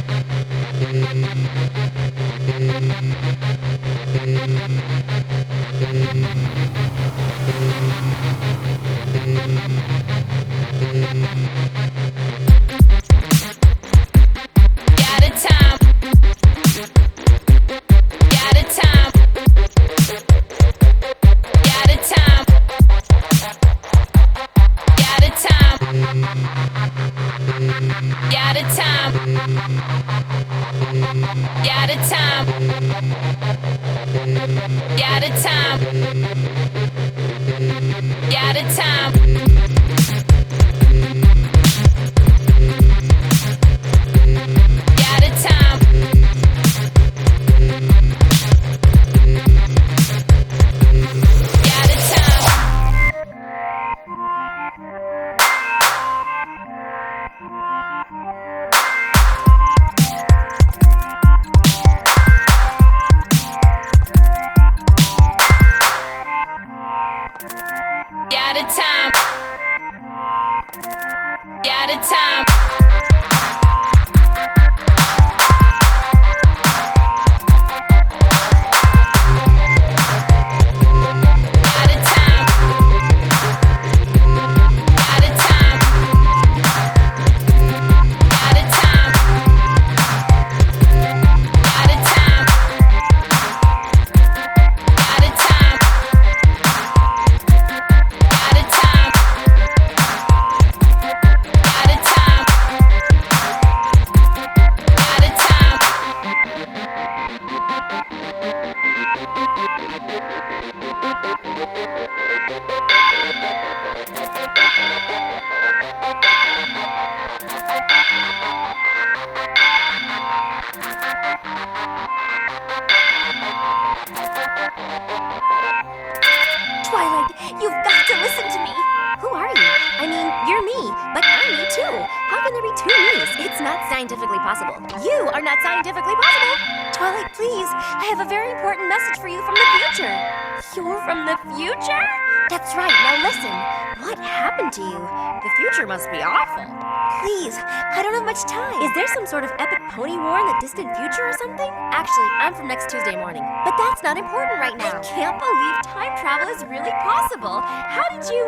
scientifically possible. You are not scientifically possible! Twilight, please! I have a very important message for you from the future! You're from the future? That's right, now listen. What happened to you? The future must be awful. Please, I don't have much time. Is there some sort of epic pony war in the distant future or something? Actually, I'm from next Tuesday morning. But that's not important right now. I can't believe time travel is really possible. How did you...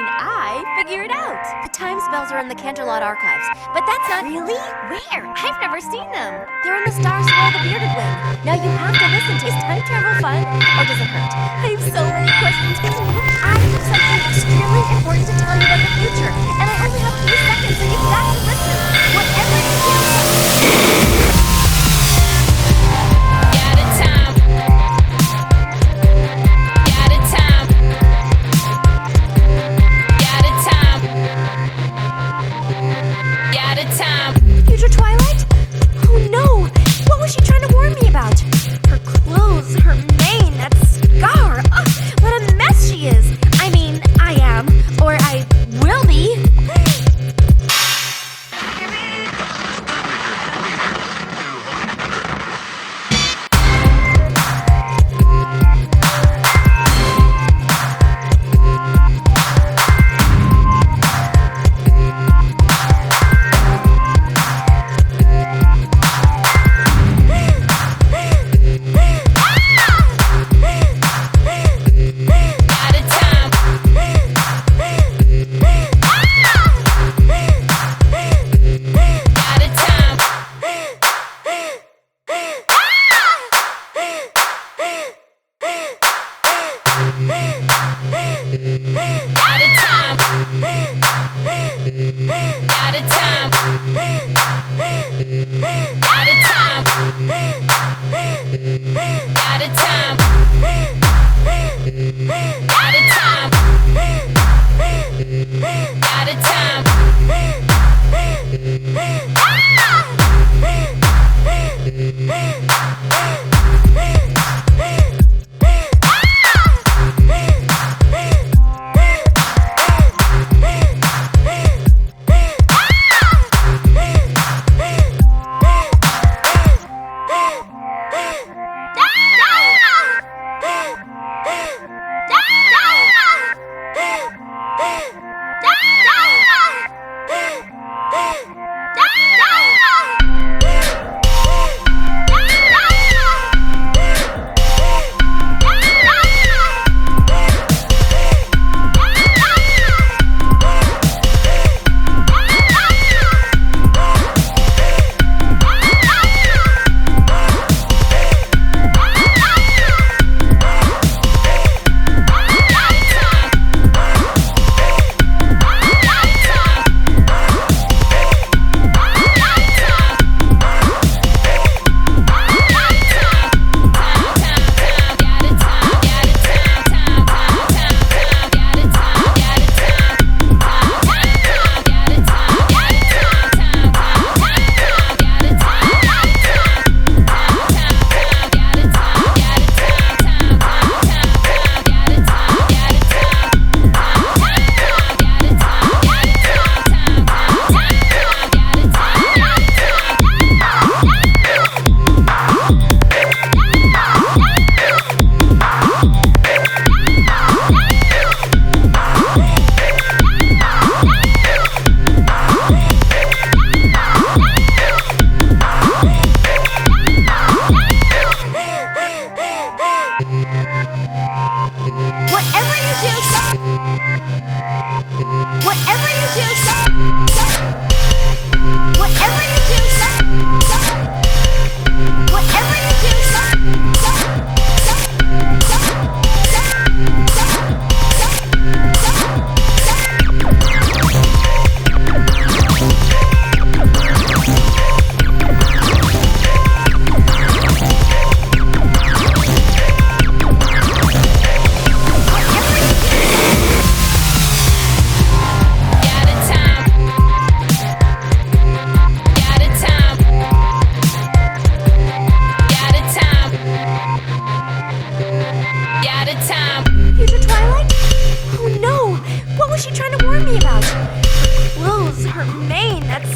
I figure it out. The time spells are in the Canterlot archives. But that's not... Really? Where? I've never seen them. They're in the Star Swirl the Bearded Wing. Now you have to listen to... Is time travel fun? Or does it hurt? I have so many questions. I have something extremely important to tell you about the future. And I only have 3 seconds, so you've got to listen. Whatever you feel... Future Twilight? Oh no! What was she trying to warn me about? Her clothes, her mane, that scar. Ugh, what a mess she is. I am. Or I will be.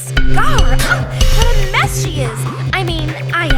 Scar! Oh, what a mess she is! I mean, I